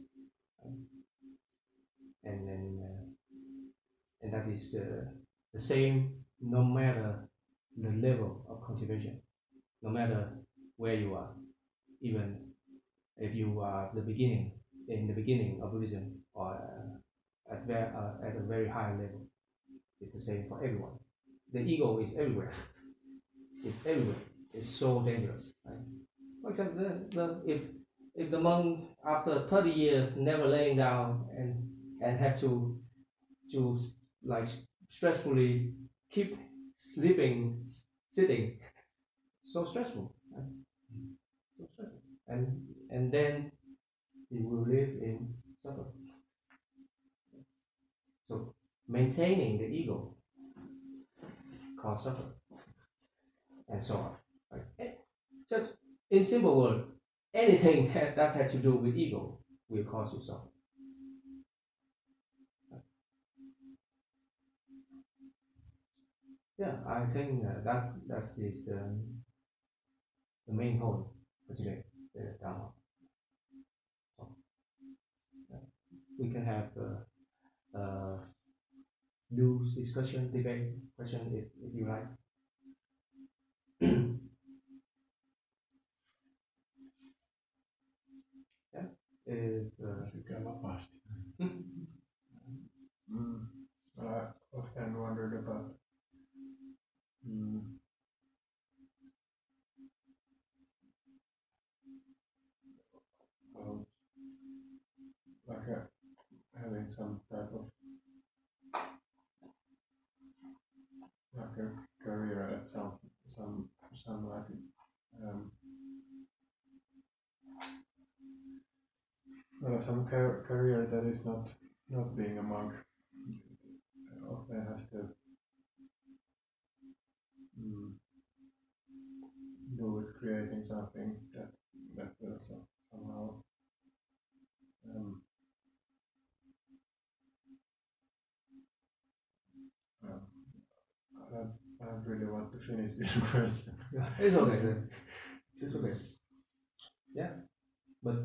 and that is the same no matter the level of cultivation, no matter where you are, even if you are in the beginning of Buddhism or at a very high level. It's the same for everyone. The ego is everywhere. It's everywhere. It's so dangerous. Right? For example, if the monk after 30 years never laying down and have to like stressfully keep sleeping, sitting, so stressful. Right? So stressful. And then he will live in suffering. So maintaining the ego cause suffering, and so on. Right? Just in simple words, anything that has to do with ego will cause you suffering. Yeah, I think that's the main point for today, the Dharma. So, we can have loose discussion, debate, question if you like. Yeah. I often wondered about having some type of like a career at some like some career that is not being a monk often has to do with creating something that will somehow I don't really want to finish this question. It's okay. It's okay. Yeah, but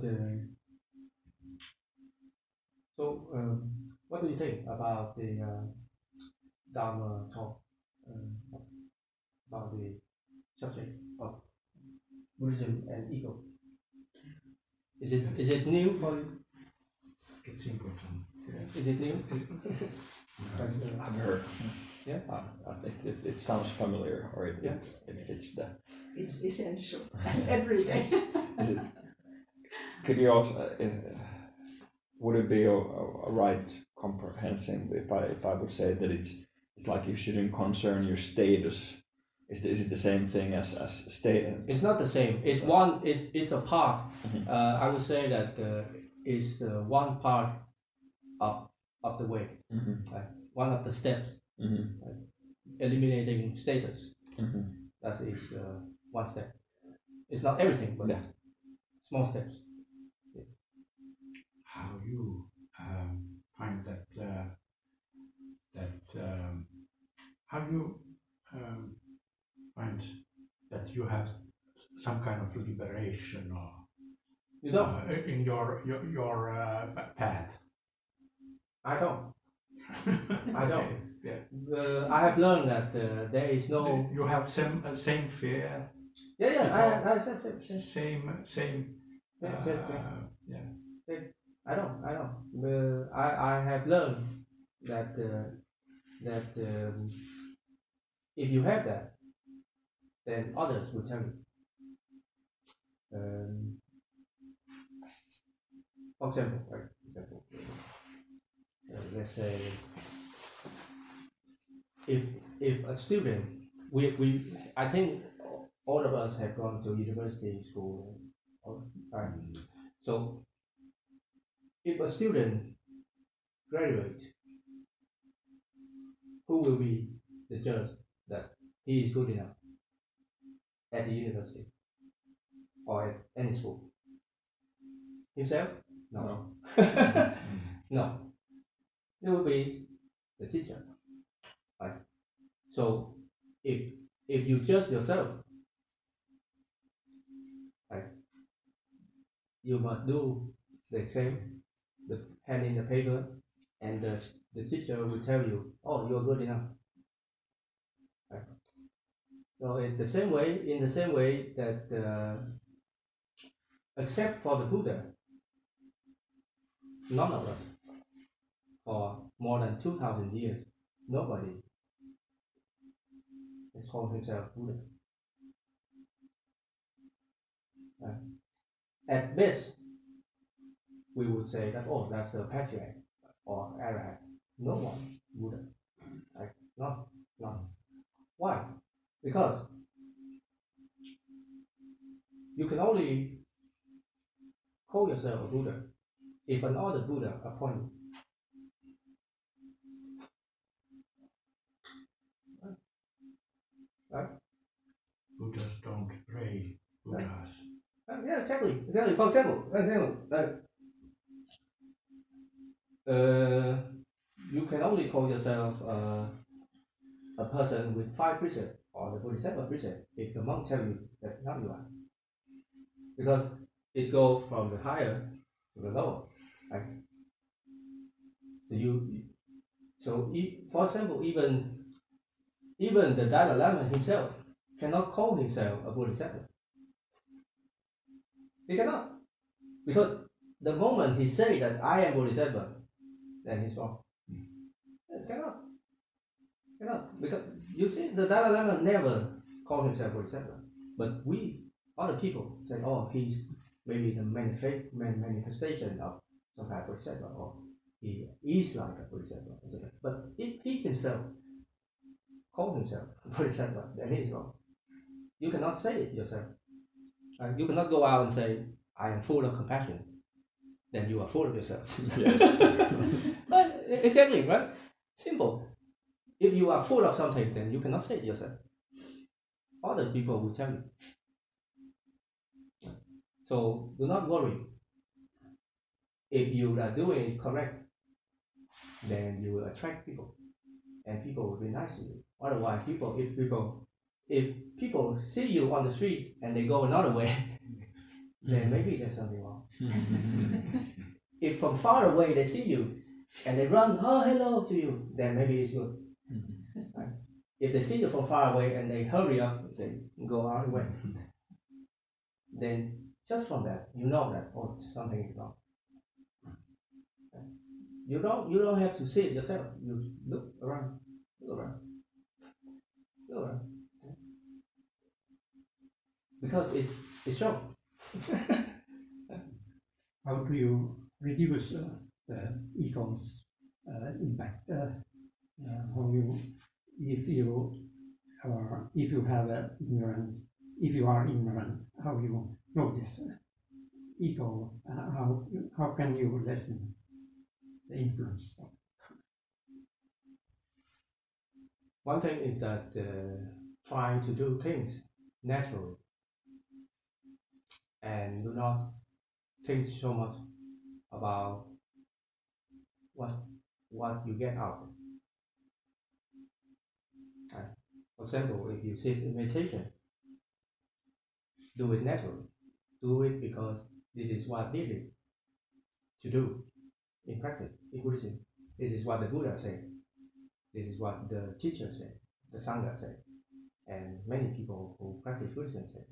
so what do you think about the Dharma talk about the subject of Buddhism and ego? Is it new for you? It's important. Yeah. Is it new? I've heard. Yeah. It sounds familiar, or it fits the. It's essential and every day. Is it? Could you also? Would it be a right comprehension if I would say that it's like you shouldn't concern your status? Is it the same thing as state? It's not the same. It's one. It's a part. I would say that is one part of the way. One of the steps. Eliminating status. That is one step. It's not everything, but small steps. Yes. How you find that how you find that you have some kind of liberation, or you don't in your path? I don't. I don't. Okay. Yeah. I have learned that there is no. You have same fear. Yeah. I said Same. Yeah. I don't. I have learned that if you have that, then others will tell you. For example, let's say if a student, I think all of us have gone to university school, so if a student graduates, who will be the judge that he is good enough at the university or at any school? Himself? No. No. It will be the teacher. Right? So if you judge yourself, right, you must do the exam, hand in the paper, and the teacher will tell you, oh, you're good enough. Right? So in the same way that except for the Buddha, none of us, for more than 2,000 years, nobody has called himself Buddha. At best, we would say that, oh, that's a patriarch or Arahant. No one Buddha. Like, none. Why? Because you can only call yourself a Buddha if another Buddha appoint you. Right? Buddhas don't pray. Buddhas. Yeah, exactly. For example, you can only call yourself a person with 5 precepts or the Bodhisattva precept if the monk tell you that not you are. Because it goes from the higher to the lower. Right? For example, even the Dalai Lama himself cannot call himself a Bodhisattva. He cannot. Because the moment he say that I am Bodhisattva, then he's wrong. Cannot. Because you see, the Dalai Lama never called himself Bodhisattva. But we, other people, say, oh, he's maybe the manifestation of some kind of Bodhisattva, or he is like a Bodhisattva. But if he himself call himself Bodhisattva, then he is wrong. You cannot say it yourself. You cannot go out and say, I am full of compassion. Then you are full of yourself. Yes. But exactly, right? Simple. If you are full of something, then you cannot say it yourself. Other people will tell you. So do not worry. If you are doing it correct, then you will attract people, and people will be nice to you. Otherwise, if people see you on the street and they go another way, then maybe there's something wrong. If from far away they see you and they run, oh, hello to you, then maybe it's good. Right? If they see you from far away and they hurry up and say, go out of the way, then just from that, you know that, oh, something is wrong. You don't have to see it yourself. You look around. Because it's shown. How do you reduce the ego's impact on you if you have ignorance? If you are ignorant, how you notice ego? How can you lessen the influence? One thing is that trying to do things naturally and do not think so much about what you get out. For example, if you sit in meditation, do it naturally. Do it because this is what needed to do in practice, in Buddhism. This is what the Buddha said. This is what the teacher said, the Sangha said, and many people who practice Buddhism said.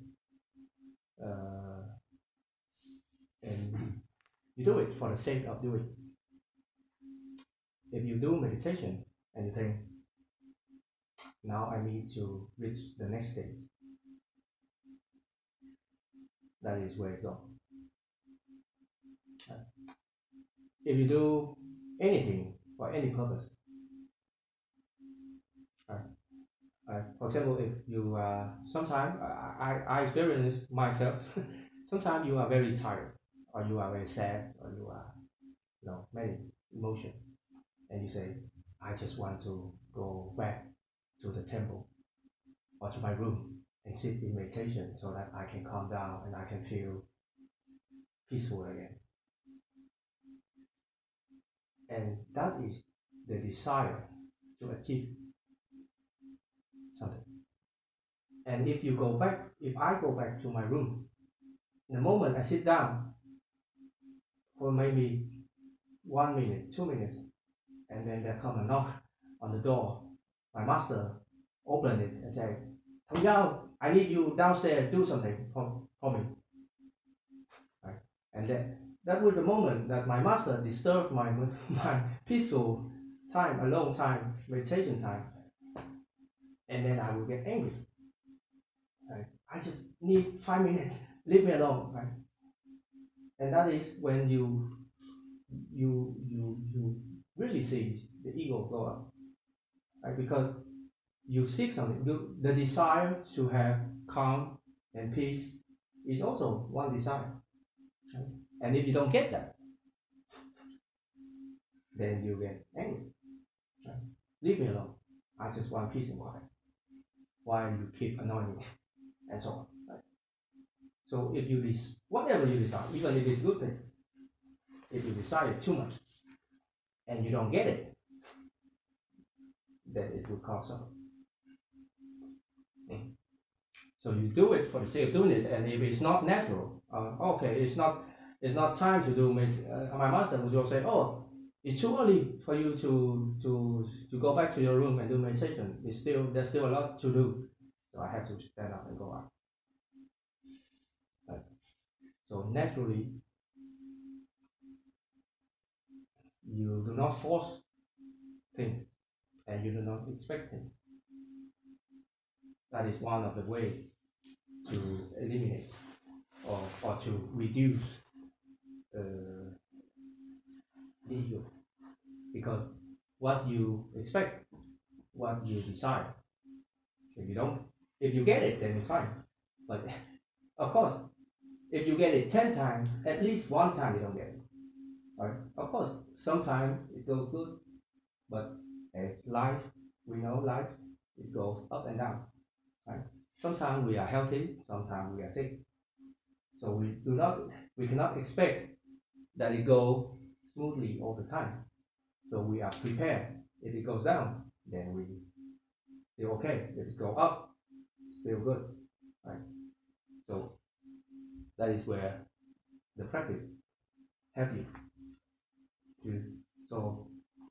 And you do it for the sake of doing. If you do meditation and you think, now I need to reach the next stage, that is where you go. If you do anything for any purpose, for example, if you sometimes I experience myself, sometimes you are very tired, or you are very sad, or you are many emotions, and you say, I just want to go back to the temple or to my room and sit in meditation so that I can calm down and I can feel peaceful again. And that is the desire to achieve something. And if you go back, if I go back to my room, the moment I sit down for maybe 1 minute, 2 minutes, and then there come a knock on the door, my master opened it and said, Thong Yao, I need you downstairs, do something for me. Right? And that was the moment that my master disturbed my peaceful time, alone time, meditation time. And then I will get angry. Right? I just need 5 minutes, leave me alone. Right? And that is when you really see the ego go up. Right? Because you seek something, the desire to have calm and peace is also one desire. Right? And if you don't get that, then you get angry. Right? Leave me alone. I just want peace and quiet. Why you keep annoying me? And so on. Right? So if you whatever you desire, even if it's a good thing, if you desire too much and you don't get it, then it will cause suffering. So you do it for the sake of doing it, and if it's not natural, okay, it's not time to do meditation. My master will say, oh, it's too early for you to go back to your room and do meditation. There's still a lot to do, so I have to stand up and go out. Right. So naturally, you do not force things, and you do not expect things. That is one of the ways to eliminate or to reduce ego. Because what you expect, what you desire, if you get it, then it's fine. But of course, if you get it 10 times, at least one time you don't get it. Right? Of course, sometimes it goes good, but as life, we know life, it goes up and down. Right? Sometimes we are healthy, sometimes we are sick. So we cannot expect that it goes smoothly all the time. So we are prepared. If it goes down, then we still okay. If it goes up, still good. Right? So that is where the practice help you to. So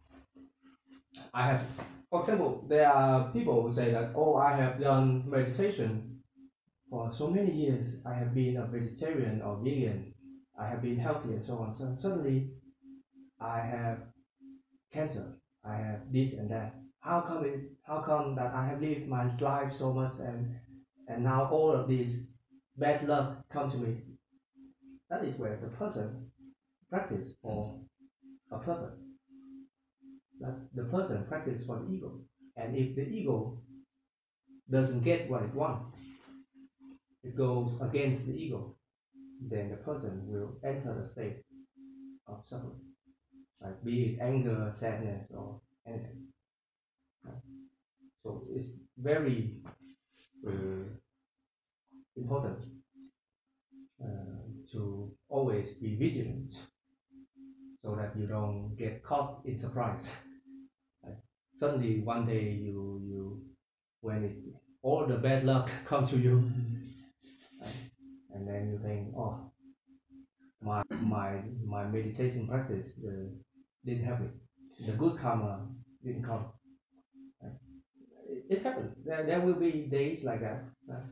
I have, for example, there are people who say that, oh, I have done meditation for so many years. I have been a vegetarian or vegan. I have been healthy and so on. So suddenly, I have cancer. I have this and that. How come that I have lived my life so much and now all of these bad luck come to me? That is where the person practice for a purpose. That the person practice for the ego. And if the ego doesn't get what it wants, it goes against the ego, then the person will enter the state of suffering, like be it anger, sadness, or anything. So it's very important to always be vigilant, so that you don't get caught in surprise. Like suddenly one day you when all the bad luck come to you, and then you think, oh, my meditation practice didn't help me. The good karma didn't come. It happens. There will be days like that.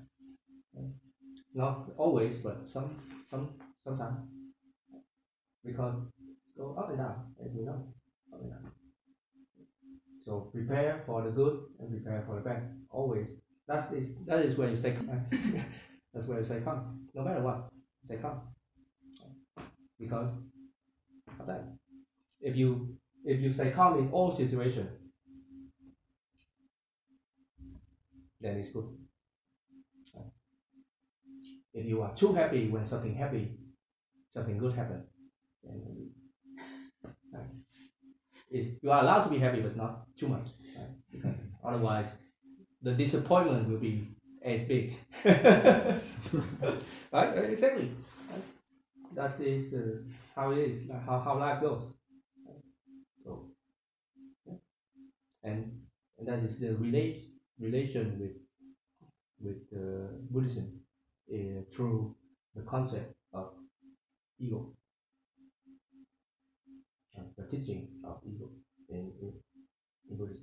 Not always, but sometimes. Because go up and down, as we know, up and down. So prepare for the good and prepare for the bad. Always. That is where you stay calm. That's where you stay calm. No matter what, stay calm. Because of that. If you stay calm in all situations, then it's good. If you are too happy when something good happens, then you are allowed to be happy, but not too much. Right? Because otherwise, the disappointment will be as big. Right? Exactly. Right? That is how it is, how life goes. So, and that is the relation with Buddhism through the concept of ego, the teaching of ego in Buddhism.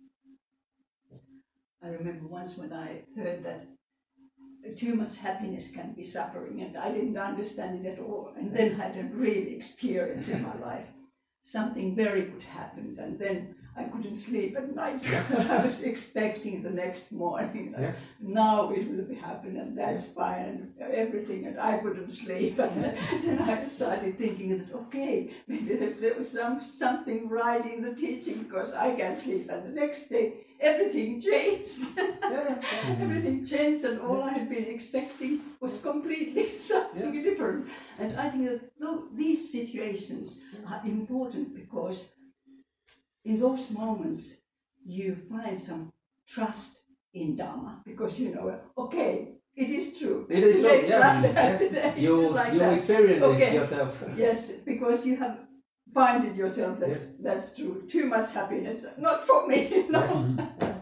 I remember once when I heard that too much happiness can be suffering, and I didn't understand it at all. And then I had a real experience in my life. Something very good happened, and then I couldn't sleep at night because I was expecting the next morning that now it will happen, and that's fine, and everything, and I couldn't sleep. And then I started thinking that, okay, maybe there was something right in the teaching, because I can't sleep. And the next day, everything changed. Everything changed, and all I had been expecting was completely something different. And I think that these situations are important, because in those moments you find some trust in Dharma, because you know, okay, it is true. It is true. Today You experience it yourself. Yes, because you have find it yourself that that's true. Too much happiness, not for me. No.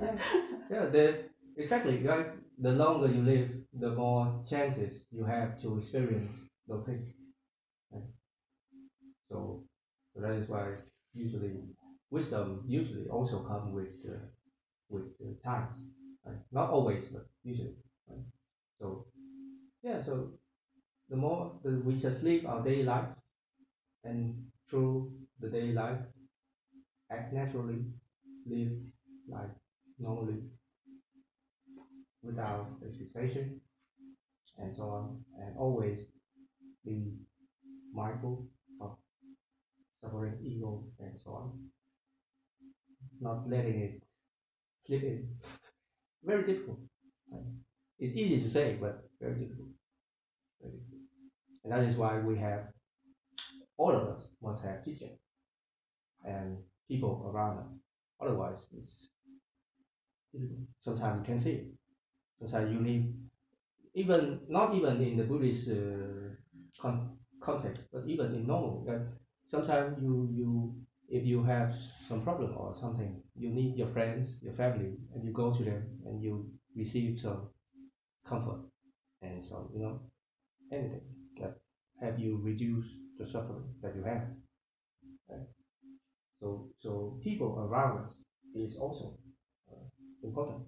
Exactly. Right. The longer you live, the more chances you have to experience those things. Right? So that is why wisdom usually also comes with time. Right? Not always, but usually. Right? So so the more we just live our daily life, and through the daily life, act naturally, live life normally, without expectation, and so on, and always be mindful of suffering, ego, and so on. Not letting it slip in. Very difficult. Right? It's easy to say, but very difficult. Very difficult. And that is why all of us must have teaching and people around us. Otherwise, it's difficult. Sometimes you can see it. Sometimes you need, not even in the Buddhist context, but even in normal. Sometimes if you have some problem or something, you need your friends, your family, and you go to them and you receive some comfort and some, anything. have you reduced the suffering that you have? Right? So people around us is also important.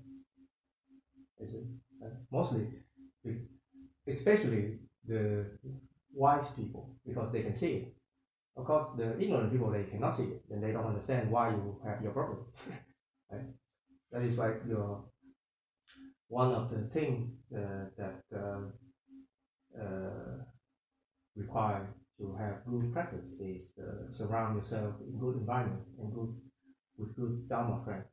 Mostly, especially the wise people, because they can see it. Of course, the ignorant people, they cannot see it, and they don't understand why you have your problem. Right? That is why one of the things that require to have good practice is surround yourself in good environment and with good Dharma friends.